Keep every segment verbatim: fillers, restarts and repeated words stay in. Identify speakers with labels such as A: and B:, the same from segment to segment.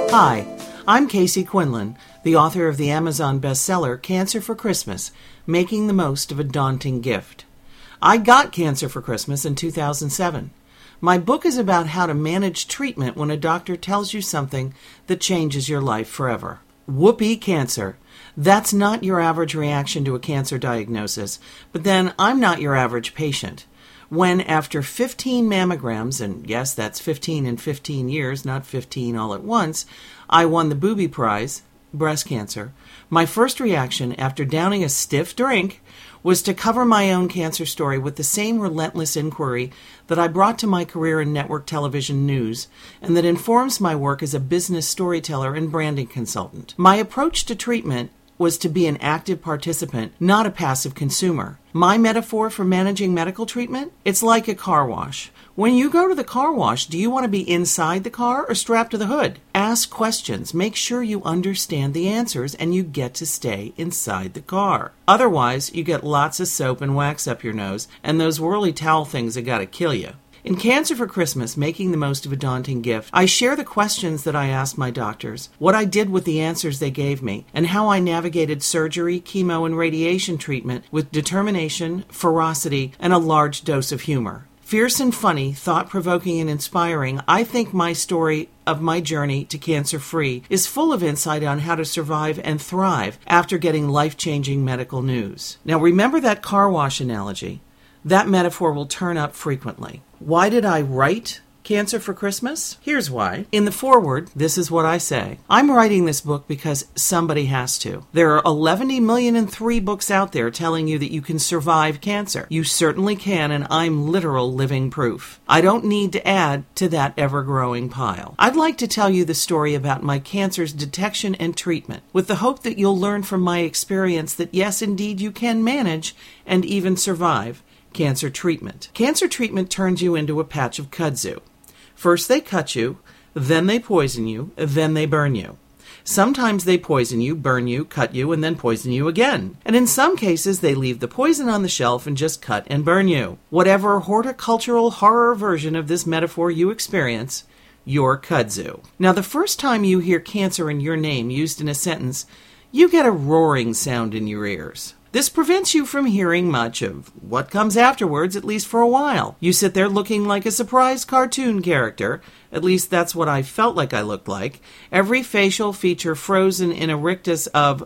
A: Hi, I'm Casey Quinlan, the author of the Amazon bestseller Cancer for Christmas, Making the Most of a Daunting Gift. I got cancer for Christmas in two thousand seven. My book is about how to manage treatment when a doctor tells you something that changes your life forever. Whoopee cancer. That's not your average reaction to a cancer diagnosis, but then I'm not your average patient. When, after fifteen mammograms, and yes, that's fifteen in fifteen years, not fifteen all at once, I won the Booby Prize, breast cancer, my first reaction after downing a stiff drink was to cover my own cancer story with the same relentless inquiry that I brought to my career in network television news and that informs my work as a business storyteller and branding consultant. My approach to treatment was to be an active participant, not a passive consumer. My metaphor for managing medical treatment? It's like a car wash. When you go to the car wash, do you want to be inside the car or strapped to the hood? Ask questions. Make sure you understand the answers and you get to stay inside the car. Otherwise, you get lots of soap and wax up your nose and those whirly towel things that gotta kill you. In Cancer for Christmas, Making the Most of a Daunting Gift, I share the questions that I asked my doctors, what I did with the answers they gave me, and how I navigated surgery, chemo, and radiation treatment with determination, ferocity, and a large dose of humor. Fierce and funny, thought-provoking and inspiring, I think my story of my journey to cancer-free is full of insight on how to survive and thrive after getting life-changing medical news. Now remember that car wash analogy. That metaphor will turn up frequently. Why did I write Cancer for Christmas? Here's why. In the foreword, this is what I say. I'm writing this book because somebody has to. There are eleven million and three books out there telling you that you can survive cancer. You certainly can, and I'm literal living proof. I don't need to add to that ever-growing pile. I'd like to tell you the story about my cancer's detection and treatment, with the hope that you'll learn from my experience that yes, indeed, you can manage and even survive cancer treatment. Cancer treatment turns you into a patch of kudzu. First they cut you, then they poison you, then they burn you. Sometimes they poison you, burn you, cut you, and then poison you again. And in some cases they leave the poison on the shelf and just cut and burn you. Whatever horticultural horror version of this metaphor you experience, you're kudzu. Now the first time you hear cancer in your name used in a sentence, you get a roaring sound in your ears. This prevents you from hearing much of what comes afterwards, at least for a while. You sit there looking like a surprised cartoon character. At least that's what I felt like I looked like. Every facial feature frozen in a rictus of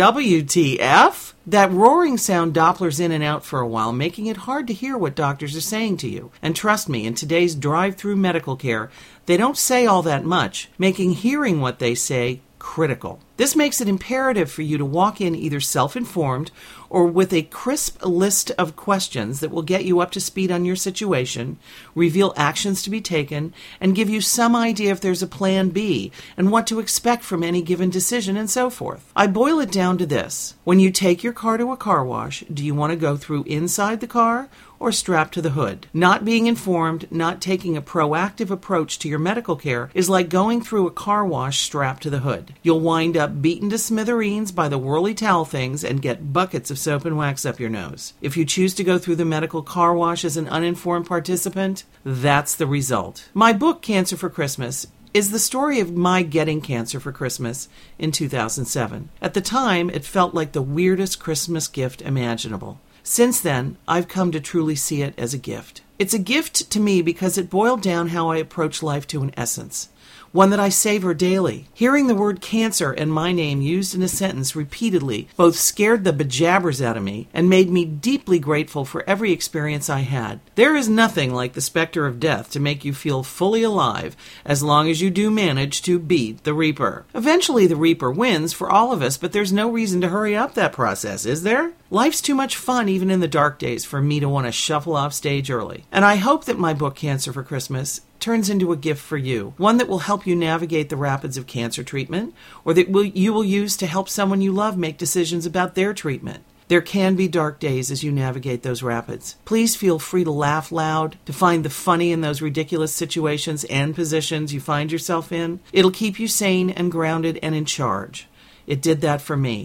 A: W T F? That roaring sound Dopplers in and out for a while, making it hard to hear what doctors are saying to you. And trust me, in today's drive-through medical care, they don't say all that much, making hearing what they say critical. This makes it imperative for you to walk in either self-informed or with a crisp list of questions that will get you up to speed on your situation, reveal actions to be taken, and give you some idea if there's a plan B and what to expect from any given decision and so forth. I boil it down to this. When you take your car to a car wash, do you want to go through inside the car or strapped to the hood? Not being informed, not taking a proactive approach to your medical care is like going through a car wash strapped to the hood. You'll wind up beaten to smithereens by the whirly towel things and get buckets of soap and wax up your nose. If you choose to go through the medical car wash as an uninformed participant, that's the result. My book, Cancer for Christmas, is the story of my getting cancer for Christmas in two thousand seven. At the time, it felt like the weirdest Christmas gift imaginable. Since then, I've come to truly see it as a gift. It's a gift to me because it boiled down how I approach life to an essence, one that I savor daily. Hearing the word cancer and my name used in a sentence repeatedly both scared the bejabbers out of me and made me deeply grateful for every experience I had. There is nothing like the specter of death to make you feel fully alive as long as you do manage to beat the Reaper. Eventually the Reaper wins for all of us, but there's no reason to hurry up that process, is there? Life's too much fun even in the dark days for me to want to shuffle off stage early. And I hope that my book, Cancer for Christmas, turns into a gift for you, one that will help you navigate the rapids of cancer treatment, or that will, you will use to help someone you love make decisions about their treatment. There can be dark days as you navigate those rapids. Please feel free to laugh loud, to find the funny in those ridiculous situations and positions you find yourself in. It'll keep you sane and grounded and in charge. It did that for me.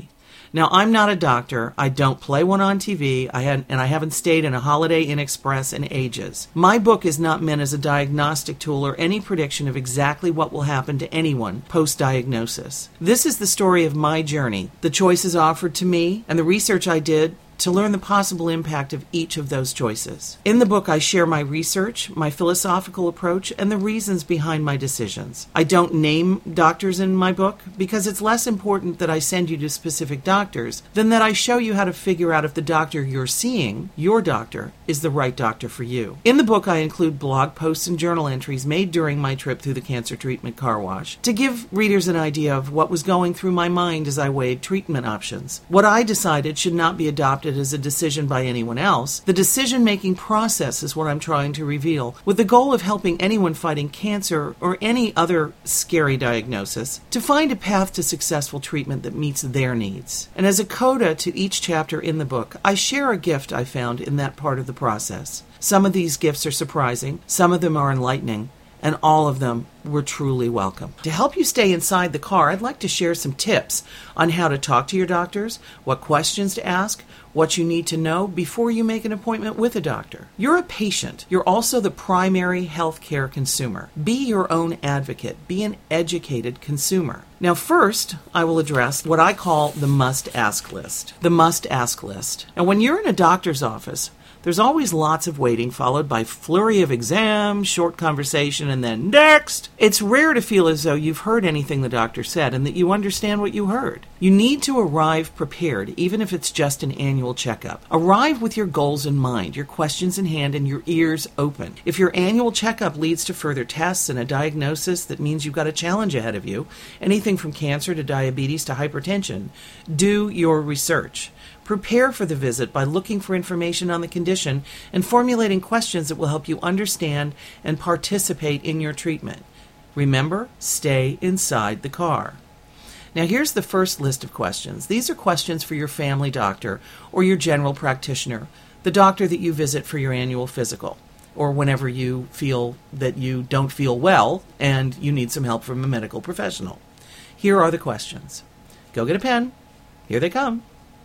A: Now, I'm not a doctor. I don't play one on T V, I had, and I haven't stayed in a Holiday Inn Express in ages. My book is not meant as a diagnostic tool or any prediction of exactly what will happen to anyone post-diagnosis. This is the story of my journey, the choices offered to me, and the research I did to learn the possible impact of each of those choices. In the book, I share my research, my philosophical approach, and the reasons behind my decisions. I don't name doctors in my book because it's less important that I send you to specific doctors than that I show you how to figure out if the doctor you're seeing, your doctor, is the right doctor for you. In the book, I include blog posts and journal entries made during my trip through the cancer treatment car wash to give readers an idea of what was going through my mind as I weighed treatment options. What I decided should not be adopted as a decision by anyone else. The decision-making process is what I'm trying to reveal, with the goal of helping anyone fighting cancer or any other scary diagnosis to find a path to successful treatment that meets their needs. And as a coda to each chapter in the book, I share a gift I found in that part of the process. Some of these gifts are surprising, some of them are enlightening, and all of them were truly welcome. To help you stay inside the car, I'd like to share some tips on how to talk to your doctors, what questions to ask, what you need to know before you make an appointment with a doctor. You're a patient. You're also the primary healthcare consumer. Be your own advocate. Be an educated consumer. Now, first, I will address what I call the must-ask list. The must-ask list. And when you're in a doctor's office, there's always lots of waiting, followed by flurry of exams, short conversation, and then next. It's rare to feel as though you've heard anything the doctor said and that you understand what you heard. You need to arrive prepared, even if it's just an annual checkup. Arrive with your goals in mind, your questions in hand, and your ears open. If your annual checkup leads to further tests and a diagnosis that means you've got a challenge ahead of you, anything from cancer to diabetes to hypertension, do your research. Prepare for the visit by looking for information on the condition and formulating questions that will help you understand and participate in your treatment. Remember, stay inside the car. Now here's the first list of questions. These are questions for your family doctor or your general practitioner, the doctor that you visit for your annual physical, or whenever you feel that you don't feel well and you need some help from a medical professional. Here are the questions. Go get a pen. Here they come.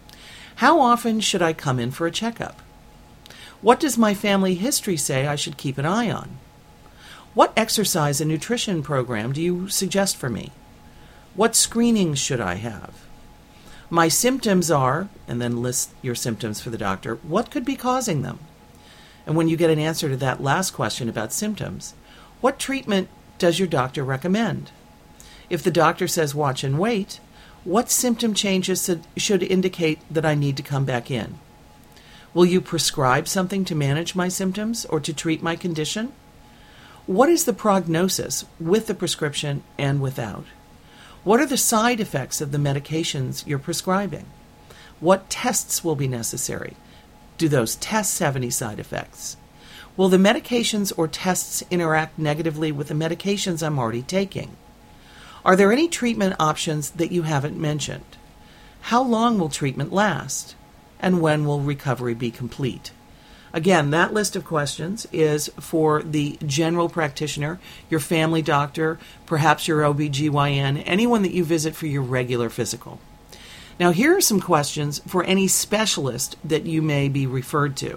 A: How often should I come in for a checkup? What does my family history say I should keep an eye on? What exercise and nutrition program do you suggest for me? What screenings should I have? My symptoms are, and then list your symptoms for the doctor. What could be causing them? And when you get an answer to that last question about symptoms, what treatment does your doctor recommend? If the doctor says watch and wait, what symptom changes should indicate that I need to come back in? Will you prescribe something to manage my symptoms or to treat my condition? What is the prognosis with the prescription and without? What are the side effects of the medications you're prescribing? What tests will be necessary? Do those tests have any side effects? Will the medications or tests interact negatively with the medications I'm already taking? Are there any treatment options that you haven't mentioned? How long will treatment last? And when will recovery be complete? Again, that list of questions is for the general practitioner, your family doctor, perhaps your O B G Y N, anyone that you visit for your regular physical. Now, here are some questions for any specialist that you may be referred to.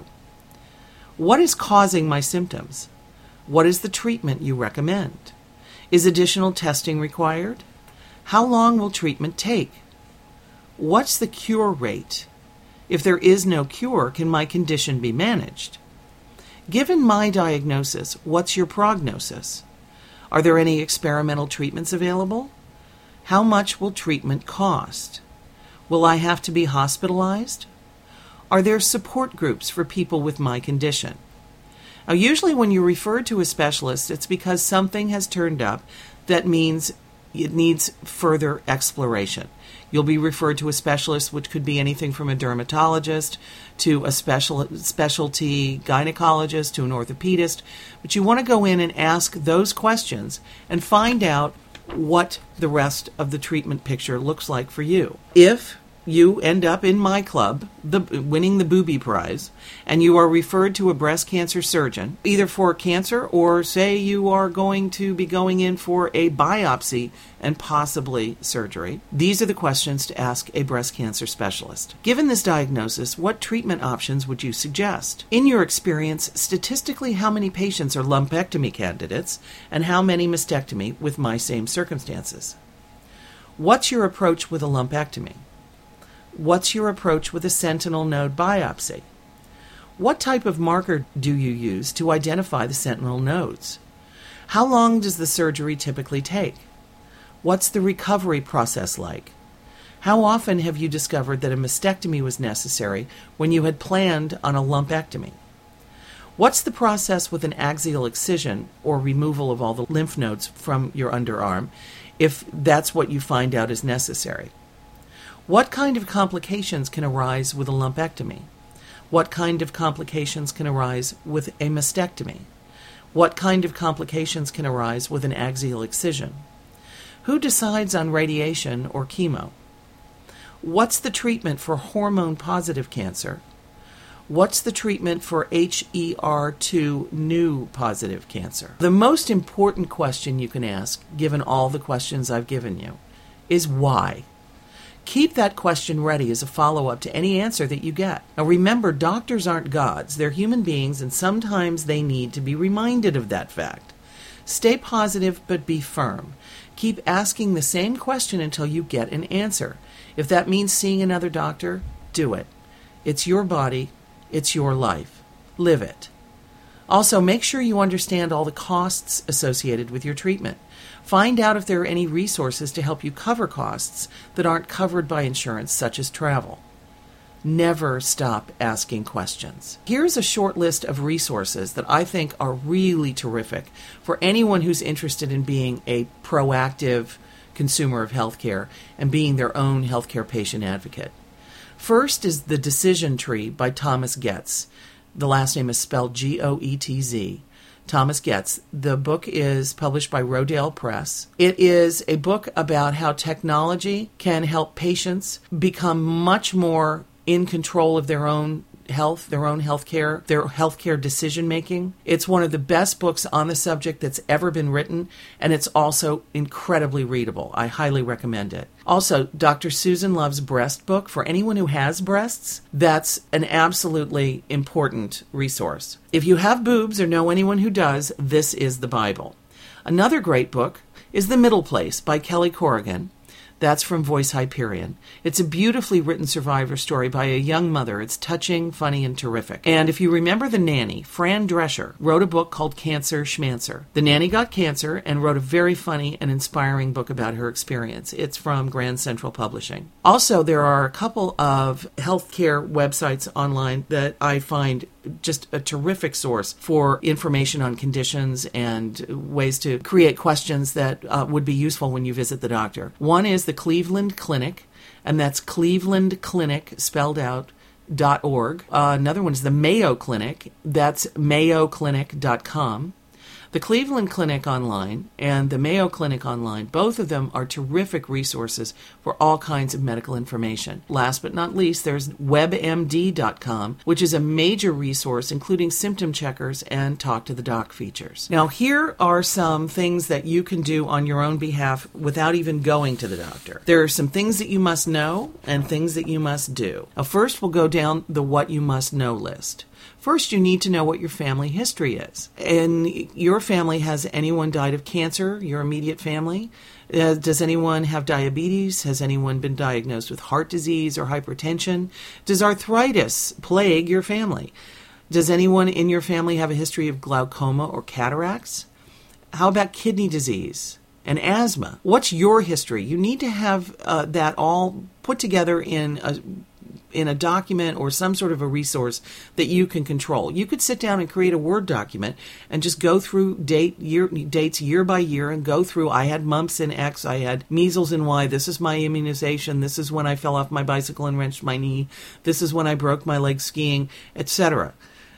A: What is causing my symptoms? What is the treatment you recommend? Is additional testing required? How long will treatment take? What's the cure rate? If there is no cure, can my condition be managed? Given my diagnosis, what's your prognosis? Are there any experimental treatments available? How much will treatment cost? Will I have to be hospitalized? Are there support groups for people with my condition? Now, usually when you're referred to a specialist, it's because something has turned up that means it needs further exploration. You'll be referred to a specialist, which could be anything from a dermatologist to a special specialty gynecologist to an orthopedist. But you want to go in and ask those questions and find out what the rest of the treatment picture looks like for you. If you end up in my club, the, winning the Booby Prize, and you are referred to a breast cancer surgeon, either for cancer or say you are going to be going in for a biopsy and possibly surgery. These are the questions to ask a breast cancer specialist. Given this diagnosis, what treatment options would you suggest? In your experience, statistically, how many patients are lumpectomy candidates and how many mastectomy with my same circumstances? What's your approach with a lumpectomy? What's your approach with a sentinel node biopsy? What type of marker do you use to identify the sentinel nodes? How long does the surgery typically take? What's the recovery process like? How often have you discovered that a mastectomy was necessary when you had planned on a lumpectomy? What's the process with an axial excision or removal of all the lymph nodes from your underarm, if that's what you find out is necessary? What kind of complications can arise with a lumpectomy? What kind of complications can arise with a mastectomy? What kind of complications can arise with an axial excision? Who decides on radiation or chemo? What's the treatment for hormone-positive cancer? What's the treatment for H E R two new positive cancer? The most important question you can ask, given all the questions I've given you, is why? Keep that question ready as a follow-up to any answer that you get. Now remember, doctors aren't gods. They're human beings, and sometimes they need to be reminded of that fact. Stay positive, but be firm. Keep asking the same question until you get an answer. If that means seeing another doctor, do it. It's your body. It's your life. Live it. Also, make sure you understand all the costs associated with your treatment. Find out if there are any resources to help you cover costs that aren't covered by insurance, such as travel. Never stop asking questions. Here's a short list of resources that I think are really terrific for anyone who's interested in being a proactive consumer of healthcare and being their own healthcare patient advocate. First is The Decision Tree by Thomas Goetz. The last name is spelled G O E T Z. Thomas Goetz. The book is published by Rodale Press. It is a book about how technology can help patients become much more in control of their own health, their own healthcare, their healthcare decision-making. It's one of the best books on the subject that's ever been written, and it's also incredibly readable. I highly recommend it. Also, Doctor Susan Love's breast book, for anyone who has breasts, that's an absolutely important resource. If you have boobs or know anyone who does, this is the Bible. Another great book is The Middle Place by Kelly Corrigan. That's from Voice Hyperion. It's a beautifully written survivor story by a young mother. It's touching, funny, and terrific. And if you remember The Nanny, Fran Drescher wrote a book called Cancer Schmancer. The Nanny got cancer and wrote a very funny and inspiring book about her experience. It's from Grand Central Publishing. Also, there are a couple of healthcare websites online that I find just a terrific source for information on conditions and ways to create questions that uh, would be useful when you visit the doctor. One is the Cleveland Clinic, and that's Cleveland Clinic spelled out dot org. Uh, another one is the Mayo Clinic. That's mayo clinic dot com. The Cleveland Clinic Online and the Mayo Clinic Online, both of them are terrific resources for all kinds of medical information. Last but not least, there's web M D dot com, which is a major resource including symptom checkers and talk to the doc features. Now, here are some things that you can do on your own behalf without even going to the doctor. There are some things that you must know and things that you must do. Now, first, we'll go down the what you must know list. First, you need to know what your family history is. And your family, has anyone died of cancer, your immediate family? Uh, does anyone have diabetes? Has anyone been diagnosed with heart disease or hypertension? Does arthritis plague your family? Does anyone in your family have a history of glaucoma or cataracts? How about kidney disease and asthma? What's your history? You need to have uh, that all put together in a in a document or some sort of a resource that you can control. You could sit down and create a Word document and just go through date year dates year by year and go through, I had mumps in X, I had measles in Y, this is my immunization, this is when I fell off my bicycle and wrenched my knee, this is when I broke my leg skiing, et cetera.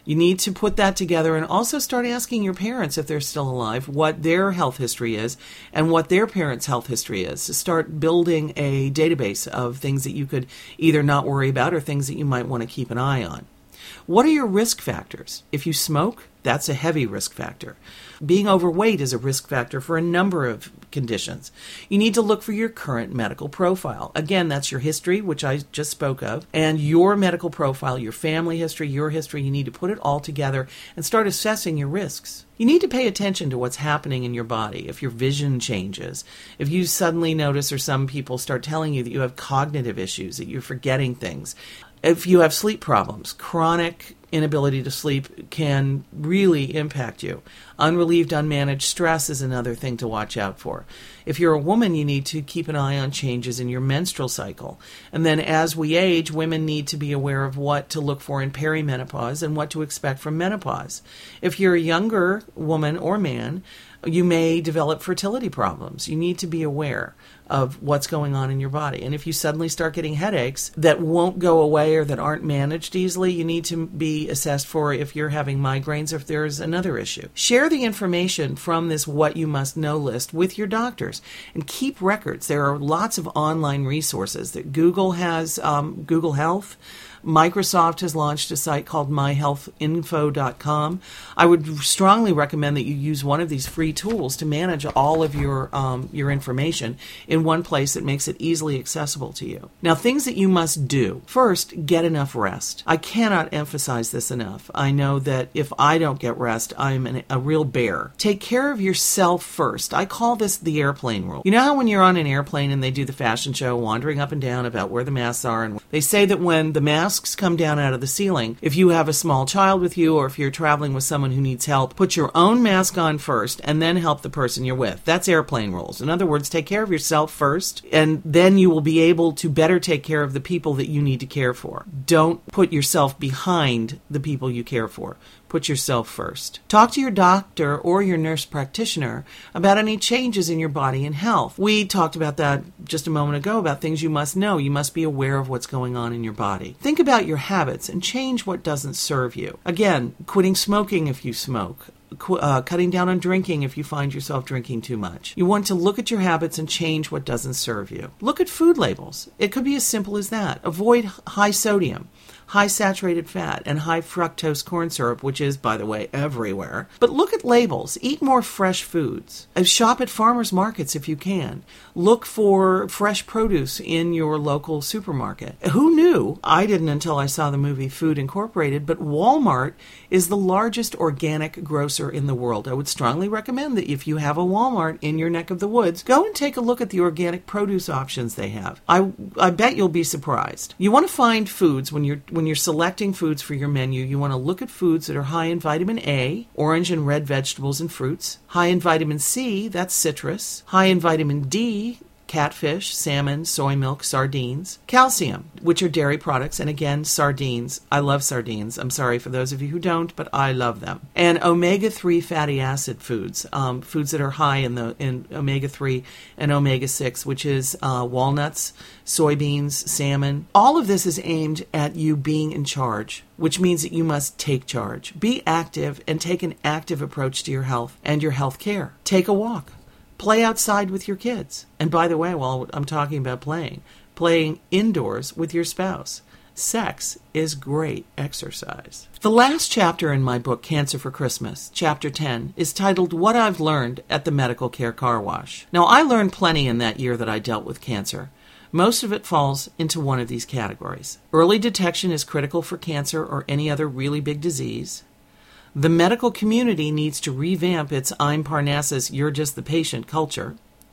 A: You need to put that together and also start asking your parents, if they're still alive, what their health history is and what their parents' health history is. So start building a database of things that you could either not worry about or things that you might want to keep an eye on. What are your risk factors? If you smoke, that's a heavy risk factor. Being overweight is a risk factor for a number of conditions. You need to look for your current medical profile. Again, that's your history, which I just spoke of, and your medical profile, your family history, your history. You need to put it all together and start assessing your risks. You need to pay attention to what's happening in your body. If your vision changes, if you suddenly notice, or some people start telling you that you have cognitive issues, that you're forgetting things. If you have sleep problems, chronic inability to sleep can really impact you. Unrelieved, unmanaged stress is another thing to watch out for. If you're a woman, you need to keep an eye on changes in your menstrual cycle. And then as we age, women need to be aware of what to look for in perimenopause and what to expect from menopause. If you're a younger woman or man, you may develop fertility problems. You need to be aware of what's going on in your body. And if you suddenly start getting headaches that won't go away or that aren't managed easily, you need to be assessed for if you're having migraines or if there's another issue. Share the information from this What You Must Know list with your doctors and keep records. There are lots of online resources that Google has, um, Google Health. Microsoft has launched a site called my health info dot com. I would strongly recommend that you use one of these free tools to manage all of your um, your information in one place that makes it easily accessible to you. Now, things that you must do. First, get enough rest. I cannot emphasize this enough. I know that if I don't get rest, I'm an, a real bear. Take care of yourself first. I call this the airplane rule. You know how when you're on an airplane and they do the fashion show wandering up and down about where the masks are, and they say that when the masks come down out of the ceiling, if you have a small child with you or if you're traveling with someone who needs help, put your own mask on first and then help the person you're with. That's airplane rules. In other words, take care of yourself first, and then you will be able to better take care of the people that you need to care for. Don't put yourself behind the people you care for. Put yourself first. Talk to your doctor or your nurse practitioner about any changes in your body and health. We talked about that just a moment ago, about things you must know. You must be aware of what's going on in your body. Think about your habits and change what doesn't serve you. Again, quitting smoking if you smoke. Qu- uh, cutting down on drinking if you find yourself drinking too much. You want to look at your habits and change what doesn't serve you. Look at food labels. It could be as simple as that. Avoid high sodium, high saturated fat, and high fructose corn syrup, which is, by the way, everywhere. But look at labels. Eat more fresh foods. Uh, shop at farmers markets if you can. Look for fresh produce in your local supermarket. Who knew? I didn't until I saw the movie Food Incorporated, but Walmart is the largest organic grocer in the world. I would strongly recommend that if you have a Walmart in your neck of the woods, go and take a look at the organic produce options they have. I I bet you'll be surprised. You want to find foods when you're when you're selecting foods for your menu. You want to look at foods that are high in vitamin A, orange and red vegetables and fruits, high in vitamin C, that's citrus, high in vitamin D, catfish, salmon, soy milk, sardines, calcium, which are dairy products, and again, sardines. I love sardines. I'm sorry for those of you who don't, but I love them. And omega three fatty acid foods, um, foods that are high in the in omega three and omega six, which is uh, walnuts, soybeans, salmon. All of this is aimed at you being in charge, which means that you must take charge. Be active and take an active approach to your health and your health care. Take a walk. Play outside with your kids. And by the way, while I'm talking about playing, playing indoors with your spouse. Sex is great exercise. The last chapter in my book, Cancer for Christmas, chapter ten, is titled What I've Learned at the Medical Care Car Wash. Now, I learned plenty in that year that I dealt with cancer. Most of it falls into one of these categories. Early detection is critical for cancer or any other really big disease. The medical community needs to revamp its I'm Parnassus, you're just the patient culture.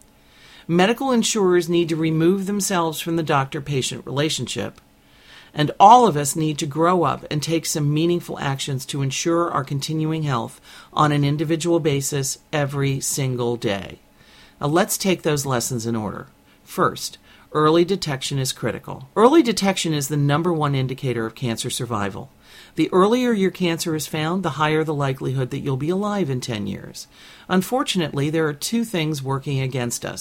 A: Medical insurers need to remove themselves from the doctor-patient relationship. And all of us need to grow up and take some meaningful actions to ensure our continuing health on an individual basis every single day. Now let's take those lessons in order. First, early detection is critical. Early detection is the number one indicator of cancer survival. The earlier your cancer is found, the higher the likelihood that you'll be alive in ten years. Unfortunately, there are two things working against us.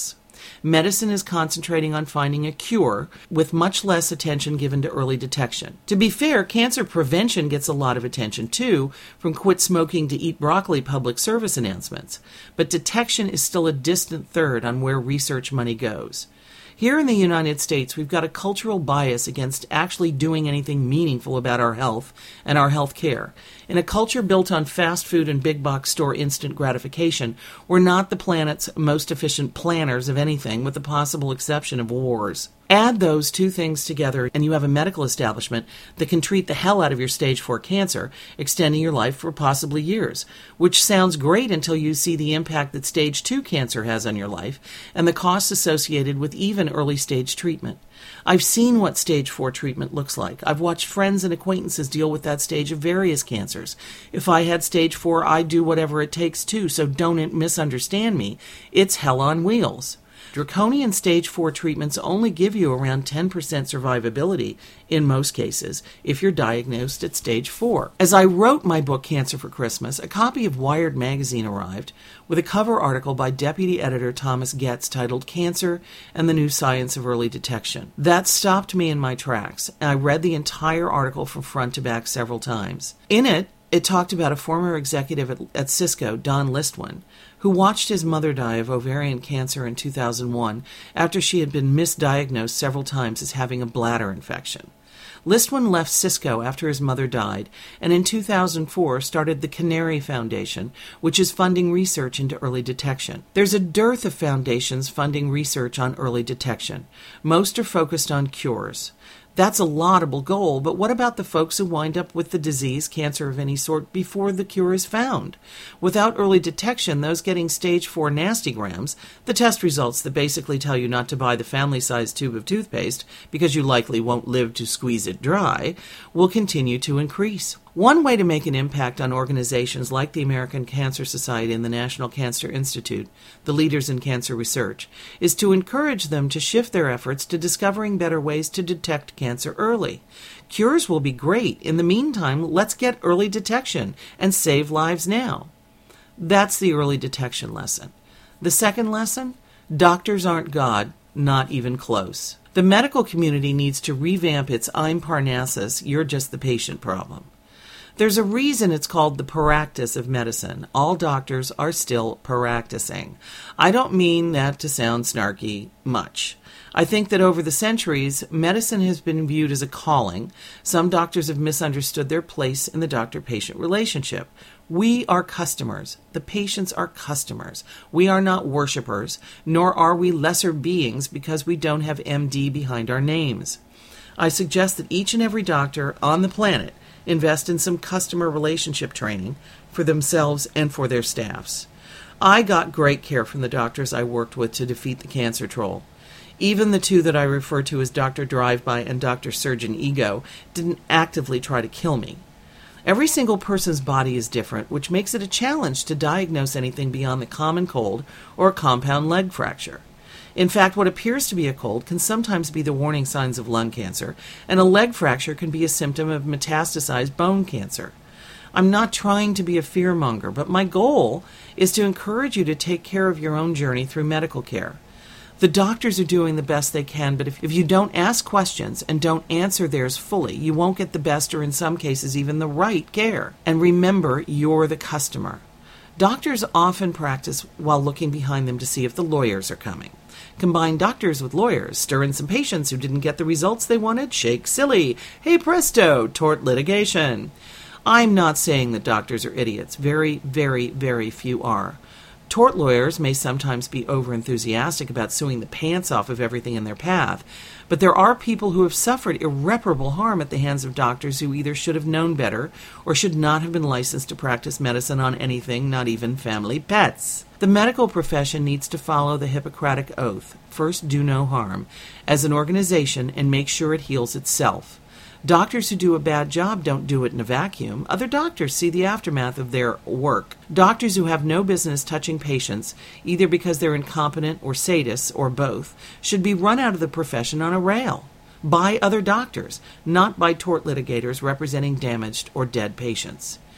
A: Medicine is concentrating on finding a cure, with much less attention given to early detection. To be fair, cancer prevention gets a lot of attention too, from quit smoking to eat broccoli public service announcements. But detection is still a distant third on where research money goes. Here in the United States, we've got a cultural bias against actually doing anything meaningful about our health and our health care. In a culture built on fast food and big box store instant gratification, we're not the planet's most efficient planners of anything, with the possible exception of wars. Add those two things together, and you have a medical establishment that can treat the hell out of your stage four cancer, extending your life for possibly years, which sounds great until you see the impact that stage two cancer has on your life and the costs associated with even early stage treatment. I've seen what stage four treatment looks like. I've watched friends and acquaintances deal with that stage of various cancers. If I had stage four, I'd do whatever it takes too, so don't misunderstand me. It's hell on wheels. Draconian stage four treatments only give you around ten percent survivability in most cases if you're diagnosed at stage four. As I wrote my book Cancer for Christmas, a copy of Wired magazine arrived with a cover article by Deputy Editor Thomas Getz titled Cancer and the New Science of Early Detection. That stopped me in my tracks, and I read the entire article from front to back several times. In it, it talked about a former executive at, at Cisco, Don Listwin, who watched his mother die of ovarian cancer in two thousand one after she had been misdiagnosed several times as having a bladder infection. Listwin left Cisco after his mother died, and in two thousand four started the Canary Foundation, which is funding research into early detection. There's a dearth of foundations funding research on early detection. Most are focused on cures. That's a laudable goal, but what about the folks who wind up with the disease, cancer of any sort, before the cure is found? Without early detection, those getting stage four nastygrams, the test results that basically tell you not to buy the family-sized tube of toothpaste because you likely won't live to squeeze it dry, will continue to increase. One way to make an impact on organizations like the American Cancer Society and the National Cancer Institute, the leaders in cancer research, is to encourage them to shift their efforts to discovering better ways to detect cancer early. Cures will be great. In the meantime, let's get early detection and save lives now. That's the early detection lesson. The second lesson? Doctors aren't God, not even close. The medical community needs to revamp its I'm Parnassus, you're just the patient problem. There's a reason it's called the practice of medicine. All doctors are still practicing. I don't mean that to sound snarky much. I think that over the centuries, medicine has been viewed as a calling. Some doctors have misunderstood their place in the doctor-patient relationship. We are customers. The patients are customers. We are not worshipers, nor are we lesser beings because we don't have M D behind our names. I suggest that each and every doctor on the planet invest in some customer relationship training for themselves and for their staffs. I got great care from the doctors I worked with to defeat the cancer troll. Even the two that I refer to as Doctor Drive-By and Doctor Surgeon Ego didn't actively try to kill me. Every single person's body is different, which makes it a challenge to diagnose anything beyond the common cold or a compound leg fracture. In fact, what appears to be a cold can sometimes be the warning signs of lung cancer, and a leg fracture can be a symptom of metastasized bone cancer. I'm not trying to be a fearmonger, but my goal is to encourage you to take care of your own journey through medical care. The doctors are doing the best they can, but if, if you don't ask questions and don't answer theirs fully, you won't get the best or in some cases even the right care. And remember, you're the customer. Doctors often practice while looking behind them to see if the lawyers are coming. Combine doctors with lawyers, stir in some patients who didn't get the results they wanted, shake silly. Hey presto, tort litigation. I'm not saying that doctors are idiots. Very, very, very few are. Tort lawyers may sometimes be overenthusiastic about suing the pants off of everything in their path, but there are people who have suffered irreparable harm at the hands of doctors who either should have known better or should not have been licensed to practice medicine on anything, not even family pets. The medical profession needs to follow the Hippocratic Oath, first do no harm, as an organization and make sure it heals itself. Doctors who do a bad job don't do it in a vacuum. Other doctors see the aftermath of their work. Doctors who have no business touching patients, either because they're incompetent or sadists or both, should be run out of the profession on a rail by other doctors, not by tort litigators representing damaged or dead patients.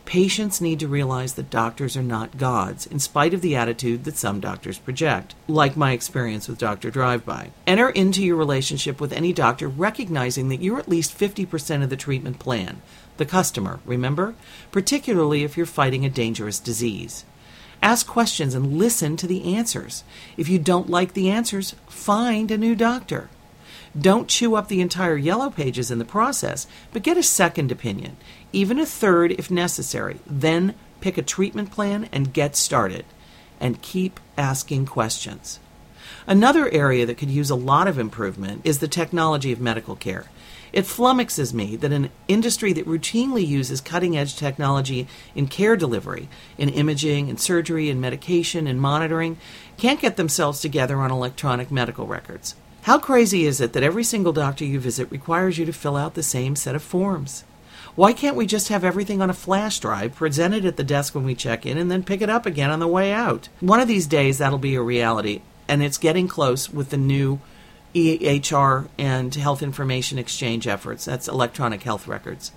A: Patients need to realize that doctors are not gods, in spite of the attitude that some doctors project, like my experience with Doctor Drive-By. Enter into your relationship with any doctor recognizing that you're at least fifty percent of the treatment plan. The customer, remember? Particularly if you're fighting a dangerous disease. Ask questions and listen to the answers. If you don't like the answers, find a new doctor. Don't chew up the entire yellow pages in the process, but get a second opinion, even a third if necessary. Then pick a treatment plan and get started. And keep asking questions. Another area that could use a lot of improvement is the technology of medical care. It flummoxes me that an industry that routinely uses cutting-edge technology in care delivery, in imaging, in surgery, in medication, and monitoring, can't get themselves together on electronic medical records. How crazy is it that every single doctor you visit requires you to fill out the same set of forms? Why can't we just have everything on a flash drive, presented at the desk when we check in, and then pick it up again on the way out? One of these days, that'll be a reality, and it's getting close with the new E H R and health information exchange efforts. That's electronic health records.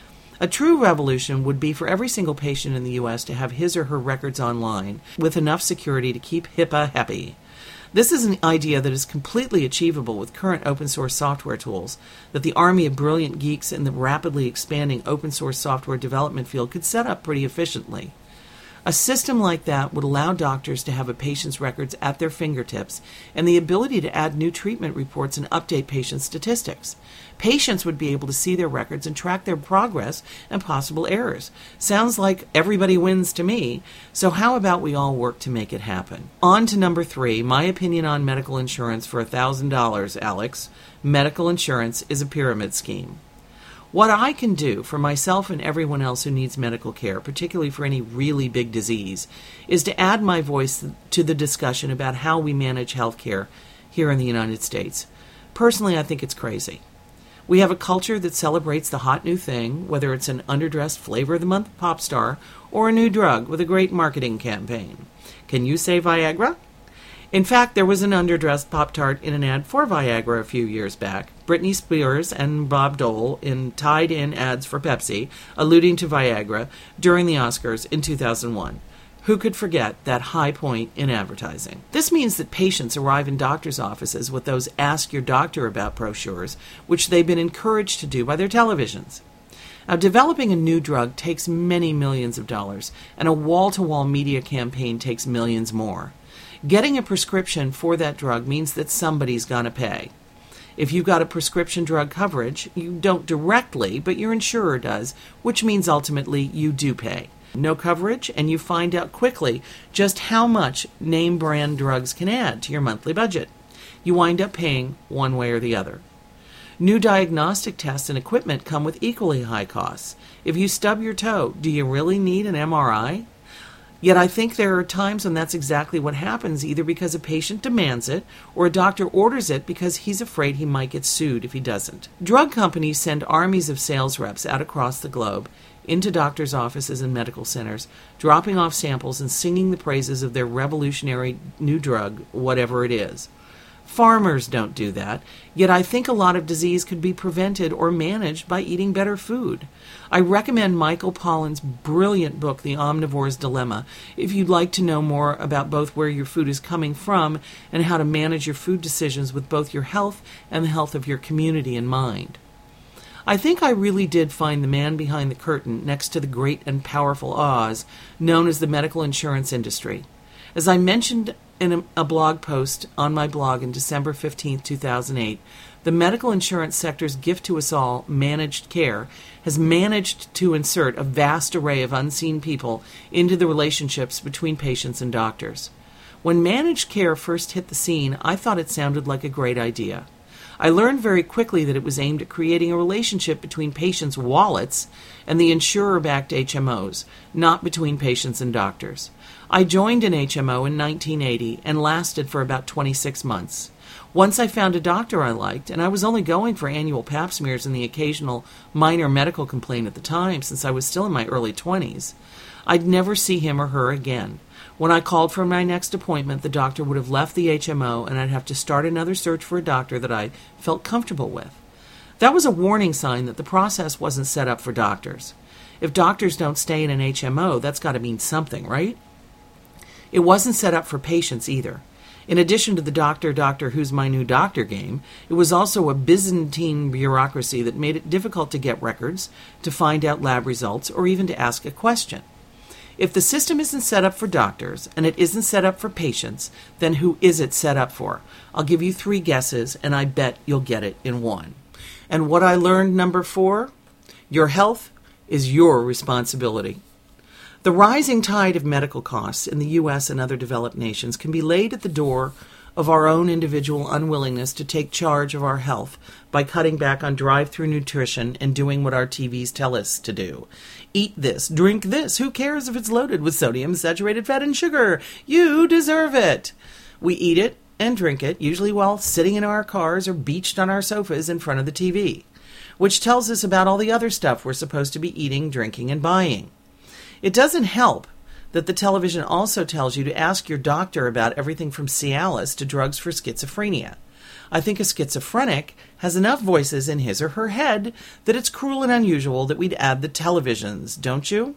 A: A true revolution would be for every single patient in the U S to have his or her records online with enough security to keep HIPAA happy. This is an idea that is completely achievable with current open source software tools that the army of brilliant geeks in the rapidly expanding open source software development field could set up pretty efficiently. A system like that would allow doctors to have a patient's records at their fingertips and the ability to add new treatment reports and update patient statistics. Patients would be able to see their records and track their progress and possible errors. Sounds like everybody wins to me, so how about we all work to make it happen? On to number three, my opinion on medical insurance for one thousand dollars, Alex. Medical insurance is a pyramid scheme. What I can do for myself and everyone else who needs medical care, particularly for any really big disease, is to add my voice to the discussion about how we manage health care here in the United States. Personally, I think it's crazy. We have a culture that celebrates the hot new thing, whether it's an underdressed flavor of the month pop star or a new drug with a great marketing campaign. Can you say Viagra? In fact, there was an underdressed Pop-Tart in an ad for Viagra a few years back. Britney Spears and Bob Dole in tied-in ads for Pepsi, alluding to Viagra during the Oscars in two thousand one. Who could forget that high point in advertising? This means that patients arrive in doctors' offices with those Ask Your Doctor About brochures, which they've been encouraged to do by their televisions. Now, developing a new drug takes many millions of dollars, and a wall-to-wall media campaign takes millions more. Getting a prescription for that drug means that somebody's going to pay. If you've got a prescription drug coverage, you don't directly, but your insurer does, which means ultimately you do pay. No coverage, and you find out quickly just how much name brand drugs can add to your monthly budget. You wind up paying one way or the other. New diagnostic tests and equipment come with equally high costs. If you stub your toe, do you really need an M R I? Yet I think there are times when that's exactly what happens, either because a patient demands it or a doctor orders it because he's afraid he might get sued if he doesn't. Drug companies send armies of sales reps out across the globe into doctors' offices and medical centers, dropping off samples and singing the praises of their revolutionary new drug, whatever it is. Farmers don't do that, yet I think a lot of disease could be prevented or managed by eating better food. I recommend Michael Pollan's brilliant book, The Omnivore's Dilemma, if you'd like to know more about both where your food is coming from and how to manage your food decisions with both your health and the health of your community in mind. I think I really did find the man behind the curtain next to the great and powerful Oz, known as the medical insurance industry. As I mentioned in a, a blog post on my blog in December fifteenth, two thousand eight, the medical insurance sector's gift to us all, managed care, has managed to insert a vast array of unseen people into the relationships between patients and doctors. When managed care first hit the scene, I thought it sounded like a great idea. I learned very quickly that it was aimed at creating a relationship between patients' wallets and the insurer-backed H M Os, not between patients and doctors. I joined an H M O in nineteen eighty and lasted for about twenty-six months. Once I found a doctor I liked, and I was only going for annual pap smears and the occasional minor medical complaint at the time since I was still in my early twenties, I'd never see him or her again. When I called for my next appointment, the doctor would have left the H M O and I'd have to start another search for a doctor that I felt comfortable with. That was a warning sign that the process wasn't set up for doctors. If doctors don't stay in an H M O, that's got to mean something, right? It wasn't set up for patients either. In addition to the doctor, doctor, who's my new doctor game, it was also a Byzantine bureaucracy that made it difficult to get records, to find out lab results, or even to ask a question. If the system isn't set up for doctors, and it isn't set up for patients, then who is it set up for? I'll give you three guesses, and I bet you'll get it in one. And what I learned, number four, your health is your responsibility. The rising tide of medical costs in the U S and other developed nations can be laid at the door of our own individual unwillingness to take charge of our health by cutting back on drive-through nutrition and doing what our T Vs tell us to do. Eat this, drink this. Who cares if it's loaded with sodium, saturated fat, and sugar? You deserve it. We eat it and drink it, usually while sitting in our cars or beached on our sofas in front of the T V, which tells us about all the other stuff we're supposed to be eating, drinking, and buying. It doesn't help that the television also tells you to ask your doctor about everything from Cialis to drugs for schizophrenia. I think a schizophrenic has enough voices in his or her head that it's cruel and unusual that we'd add the televisions, don't you?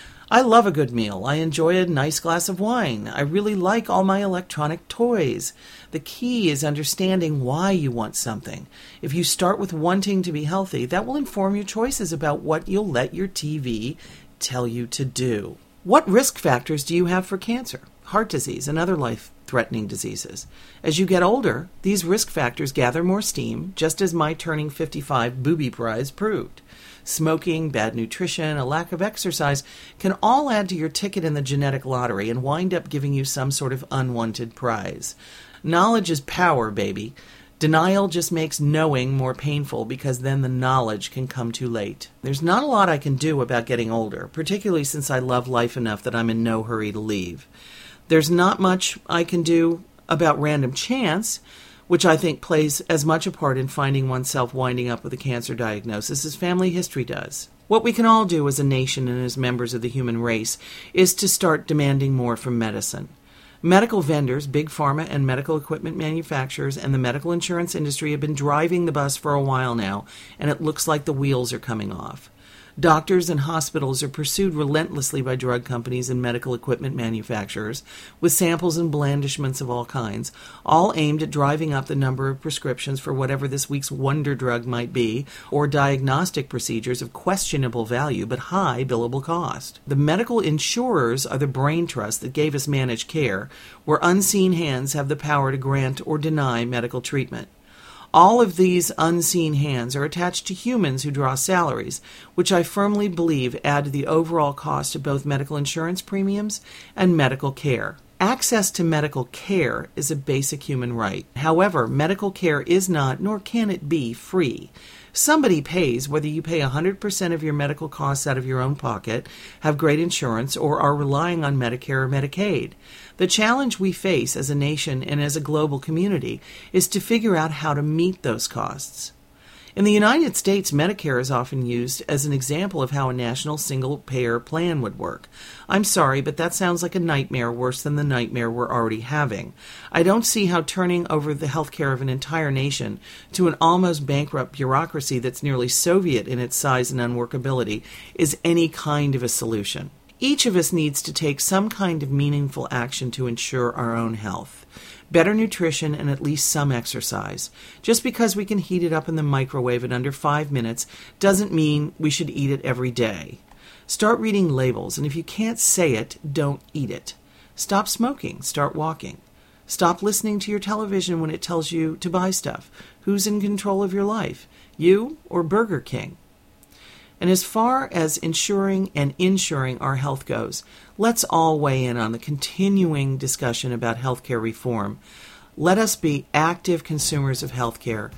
A: I love a good meal. I enjoy a nice glass of wine. I really like all my electronic toys. The key is understanding why you want something. If you start with wanting to be healthy, that will inform your choices about what you'll let your T V tell you to do. What risk factors do you have for cancer, heart disease, and other life-threatening diseases? As you get older, these risk factors gather more steam, just as my turning fifty-five booby prize proved. Smoking, bad nutrition, a lack of exercise can all add to your ticket in the genetic lottery and wind up giving you some sort of unwanted prize. Knowledge is power, baby. Denial just makes knowing more painful because then the knowledge can come too late. There's not a lot I can do about getting older, particularly since I love life enough that I'm in no hurry to leave. There's not much I can do about random chance, which I think plays as much a part in finding oneself winding up with a cancer diagnosis as family history does. What we can all do as a nation and as members of the human race is to start demanding more from medicine. Medical vendors, big pharma, and medical equipment manufacturers and the medical insurance industry have been driving the bus for a while now, and it looks like the wheels are coming off. Doctors and hospitals are pursued relentlessly by drug companies and medical equipment manufacturers with samples and blandishments of all kinds, all aimed at driving up the number of prescriptions for whatever this week's wonder drug might be, or diagnostic procedures of questionable value but high billable cost. The medical insurers are the brain trust that gave us managed care, where unseen hands have the power to grant or deny medical treatment. All of these unseen hands are attached to humans who draw salaries, which I firmly believe add to the overall cost of both medical insurance premiums and medical care. Access to medical care is a basic human right. However, medical care is not, nor can it be, free. Somebody pays, whether you pay one hundred percent of your medical costs out of your own pocket, have great insurance, or are relying on Medicare or Medicaid. The challenge we face as a nation and as a global community is to figure out how to meet those costs. In the United States, Medicare is often used as an example of how a national single-payer plan would work. I'm sorry, but that sounds like a nightmare worse than the nightmare we're already having. I don't see how turning over the health care of an entire nation to an almost bankrupt bureaucracy that's nearly Soviet in its size and unworkability is any kind of a solution. Each of us needs to take some kind of meaningful action to ensure our own health. Better nutrition and at least some exercise. Just because we can heat it up in the microwave in under five minutes doesn't mean we should eat it every day. Start reading labels, and if you can't say it, don't eat it. Stop smoking. Start walking. Stop listening to your television when it tells you to buy stuff. Who's in control of your life? You or Burger King? And as far as ensuring and insuring our health goes, let's all weigh in on the continuing discussion about healthcare reform. Let us be active consumers of healthcare,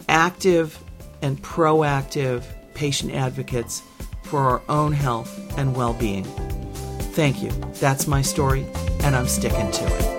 A: active and proactive patient advocates for our own health and well-being. Thank you. That's my story, and I'm sticking to it.